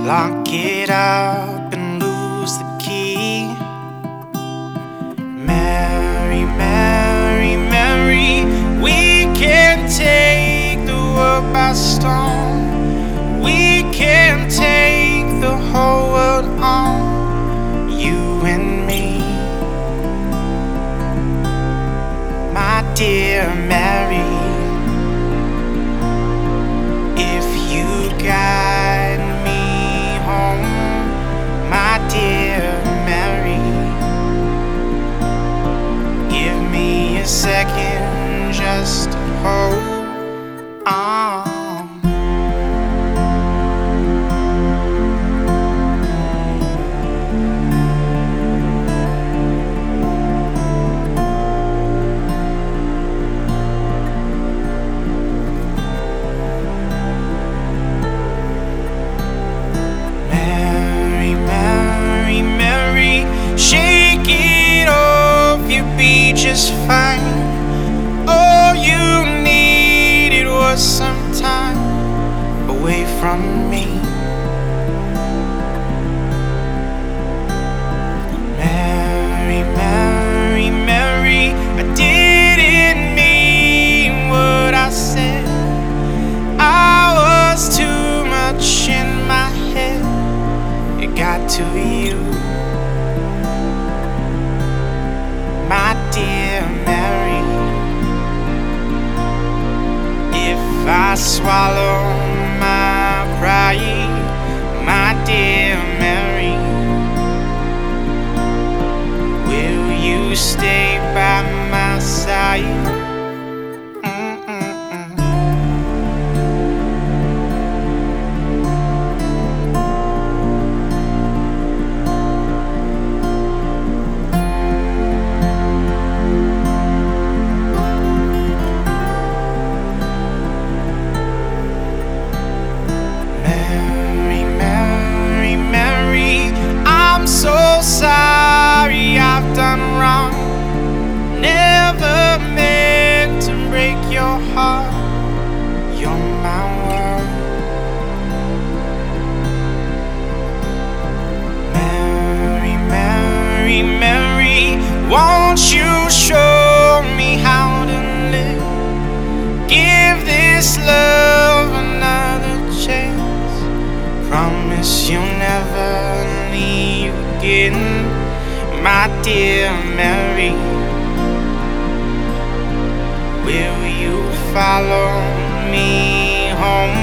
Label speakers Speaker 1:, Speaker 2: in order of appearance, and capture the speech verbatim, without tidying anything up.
Speaker 1: Lock it up and lose the key. Mary, Mary, Mary, we can take the world by storm. We can take the whole world on, you and me. My dear Mary, if you guide me home, my dear Mary, give me a second just to hold on. Shake it off, you'll be just fine. All you needed was some time away from me. Mary, Mary, Mary, I didn't mean what I said. I was too much in my head. It got to you, my dear Mary. If I swallow my pride, my dear Mary, will you stay by my side? Sorry, I've done wrong. Never meant to break your heart. You're my world. Mary, Mary, Mary, won't you show me how to live? Give this love another chance. Promise you'll never leave again, my dear Mary. Will you follow me home?